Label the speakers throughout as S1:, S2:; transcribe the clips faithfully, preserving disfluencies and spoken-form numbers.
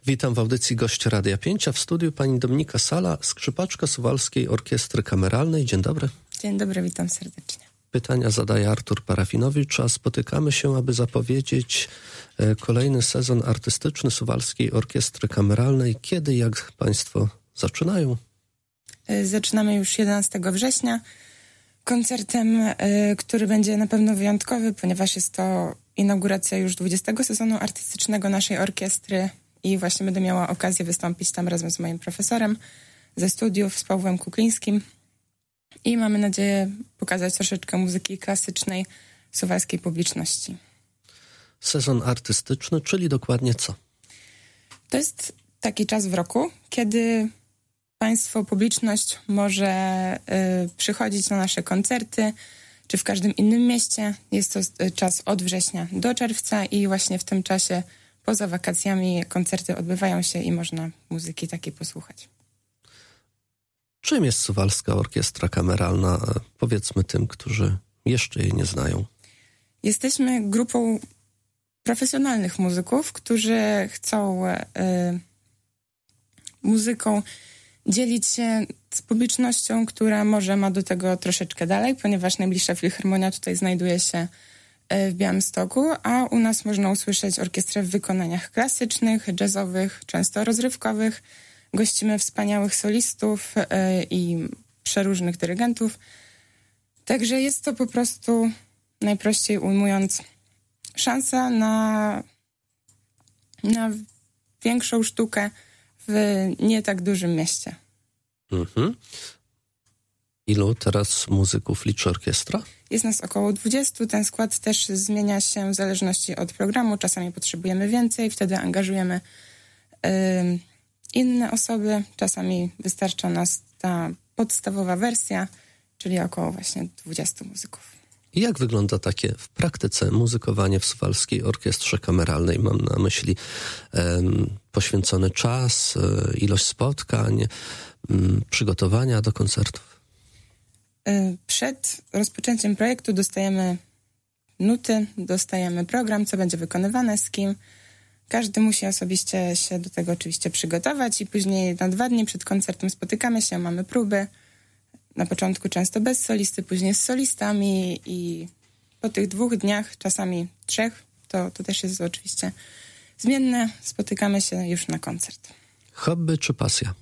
S1: Witam w audycji Gość Radia pięć, a w studiu pani Dominika Sala, skrzypaczka Suwalskiej Orkiestry Kameralnej. Dzień dobry.
S2: Dzień dobry, witam serdecznie.
S1: Pytania zadaje Artur Parafinowicz, a spotykamy się, aby zapowiedzieć kolejny sezon artystyczny Suwalskiej Orkiestry Kameralnej. Kiedy, jak państwo zaczynają?
S2: Zaczynamy już jedenastego września koncertem, który będzie na pewno wyjątkowy, ponieważ jest to inauguracja już dwudziestego sezonu artystycznego naszej orkiestry i właśnie będę miała okazję wystąpić tam razem z moim profesorem ze studiów, z Pawłem Kuklińskim. I mamy nadzieję pokazać troszeczkę muzyki klasycznej suwalskiej publiczności.
S1: Sezon artystyczny, czyli dokładnie co?
S2: To jest taki czas w roku, kiedy państwo, publiczność może y, przychodzić na nasze koncerty, czy w każdym innym mieście. Jest to czas od września do czerwca i właśnie w tym czasie poza wakacjami koncerty odbywają się i można muzyki takiej posłuchać.
S1: Czym jest Suwalska Orkiestra Kameralna? Powiedzmy tym, którzy jeszcze jej nie znają.
S2: Jesteśmy grupą profesjonalnych muzyków, którzy chcą y, muzyką dzielić się z publicznością, która może ma do tego troszeczkę dalej, ponieważ najbliższa filharmonia tutaj znajduje się w Białymstoku, a u nas można usłyszeć orkiestrę w wykonaniach klasycznych, jazzowych, często rozrywkowych. Gościmy wspaniałych solistów y, i przeróżnych dyrygentów. Także jest to po prostu, najprościej ujmując, szansa na, na większą sztukę w nie tak dużym mieście.
S1: Mhm. Ilu teraz muzyków liczy orkiestra?
S2: Jest nas około dwudziestu. Ten skład też zmienia się w zależności od programu. Czasami potrzebujemy więcej, wtedy angażujemy y, inne osoby. Czasami wystarcza nas ta podstawowa wersja, czyli około właśnie dwudziestu muzyków.
S1: I jak wygląda takie w praktyce muzykowanie w Suwalskiej Orkiestrze Kameralnej? Mam na myśli um, poświęcony czas, um, ilość spotkań, um, przygotowania do koncertów.
S2: Przed rozpoczęciem projektu dostajemy nuty, dostajemy program, co będzie wykonywane, z kim. Każdy musi osobiście się do tego oczywiście przygotować i później na dwa dni przed koncertem spotykamy się, mamy próby. Na początku często bez solisty, później z solistami i po tych dwóch dniach, czasami trzech, to, to też jest oczywiście zmienne, spotykamy się już na koncert.
S1: Hobby czy pasja?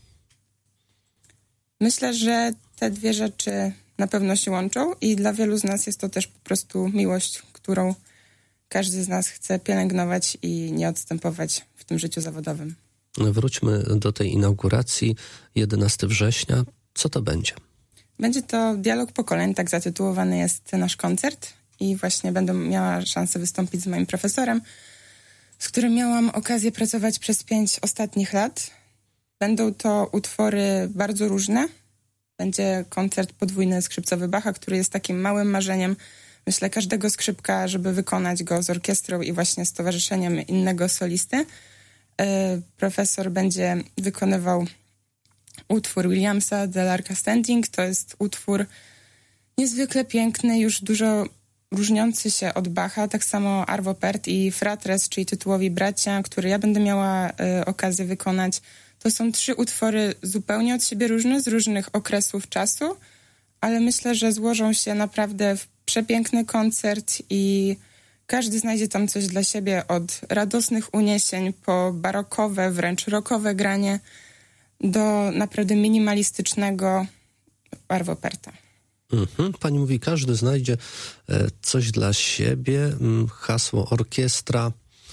S2: Myślę, że te dwie rzeczy na pewno się łączą i dla wielu z nas jest to też po prostu miłość, którą każdy z nas chce pielęgnować i nie odstępować w tym życiu zawodowym.
S1: Wróćmy do tej inauguracji, jedenastego września. Co to będzie?
S2: Będzie to dialog pokoleń, tak zatytułowany jest nasz koncert i właśnie będę miała szansę wystąpić z moim profesorem, z którym miałam okazję pracować przez pięć ostatnich lat. Będą to utwory bardzo różne. Będzie koncert podwójny skrzypcowy Bacha, który jest takim małym marzeniem, myślę, każdego skrzypka, żeby wykonać go z orkiestrą i właśnie z towarzyszeniem innego solisty. Yy, profesor będzie wykonywał utwór Williamsa de Larka Standing. To jest utwór niezwykle piękny, już dużo różniący się od Bacha. Tak samo Arvo Pärt i Fratres, czyli tytułowi bracia, które ja będę miała y, okazję wykonać. To są trzy utwory zupełnie od siebie różne, z różnych okresów czasu, ale myślę, że złożą się naprawdę w przepiękny koncert i każdy znajdzie tam coś dla siebie, od radosnych uniesień po barokowe, wręcz rockowe granie do naprawdę minimalistycznego Arvo Pärta.
S1: Mhm. Pani mówi, każdy znajdzie e, coś dla siebie. Hasło orkiestra.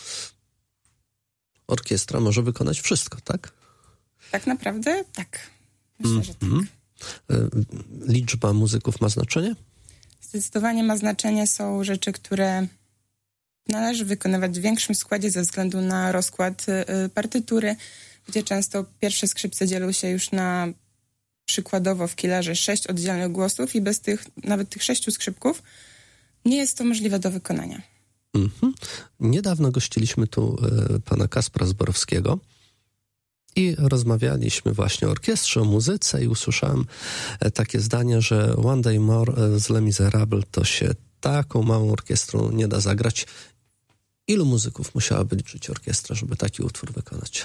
S1: Orkiestra może wykonać wszystko, tak?
S2: Tak naprawdę tak. Myślę, że tak.
S1: Mhm. E, liczba muzyków ma znaczenie?
S2: Zdecydowanie ma znaczenie. Są rzeczy, które należy wykonywać w większym składzie ze względu na rozkład y, partytury, gdzie często pierwsze skrzypce dzielą się już na przykładowo w killerze sześć oddzielnych głosów i bez tych, nawet tych sześciu skrzypków nie jest to możliwe do wykonania.
S1: Mhm. Niedawno gościliśmy tu y, pana Kaspra Zborowskiego i rozmawialiśmy właśnie o orkiestrze, o muzyce i usłyszałem y, takie zdanie, że One Day More y, z Les Miserables to się taką małą orkiestrą nie da zagrać. Ilu muzyków musiałaby liczyć orkiestra, żeby taki utwór wykonać?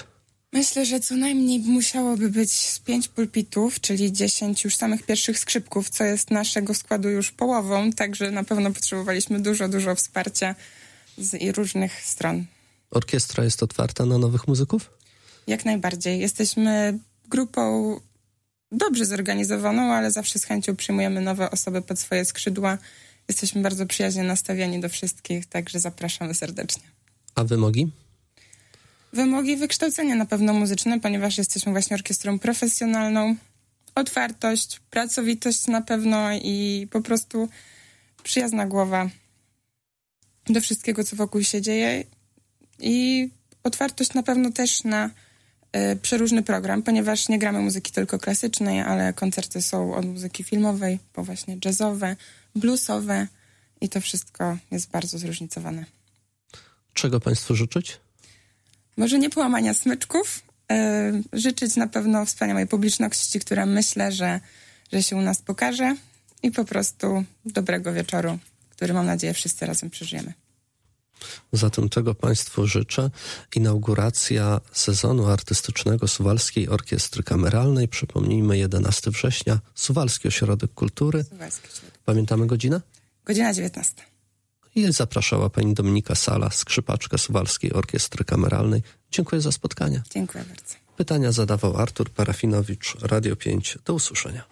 S2: Myślę, że co najmniej musiałoby być z pięć pulpitów, czyli dziesięć już samych pierwszych skrzypków, co jest naszego składu już połową, także na pewno potrzebowaliśmy dużo, dużo wsparcia z i różnych stron.
S1: Orkiestra jest otwarta na nowych muzyków?
S2: Jak najbardziej. Jesteśmy grupą dobrze zorganizowaną, ale zawsze z chęcią przyjmujemy nowe osoby pod swoje skrzydła. Jesteśmy bardzo przyjaźnie nastawieni do wszystkich, także zapraszamy serdecznie.
S1: A wymogi?
S2: Wymogi wykształcenia na pewno muzyczne, ponieważ jesteśmy właśnie orkiestrą profesjonalną. Otwartość, pracowitość na pewno i po prostu przyjazna głowa do wszystkiego, co wokół się dzieje. I otwartość na pewno też na y, przeróżny program, ponieważ nie gramy muzyki tylko klasycznej, ale koncerty są od muzyki filmowej po właśnie jazzowe, bluesowe i to wszystko jest bardzo zróżnicowane.
S1: Czego Państwu życzyć?
S2: Może nie połamania smyczków, yy, życzyć na pewno wspaniałej publiczności, która myślę, że, że się u nas pokaże i po prostu dobrego wieczoru, który mam nadzieję wszyscy razem przeżyjemy.
S1: Zatem tego Państwu życzę. Inauguracja sezonu artystycznego Suwalskiej Orkiestry Kameralnej. Przypomnijmy, jedenastego września, Suwalski Ośrodek Kultury.
S2: Suwalski Ośrodek.
S1: Pamiętamy godzinę?
S2: Godzina dziewiętnasta.
S1: I zapraszała pani Dominika Sala, skrzypaczka Suwalskiej Orkiestry Kameralnej. Dziękuję za spotkanie.
S2: Dziękuję bardzo.
S1: Pytania zadawał Artur Parafinowicz, Radio pięć. Do usłyszenia.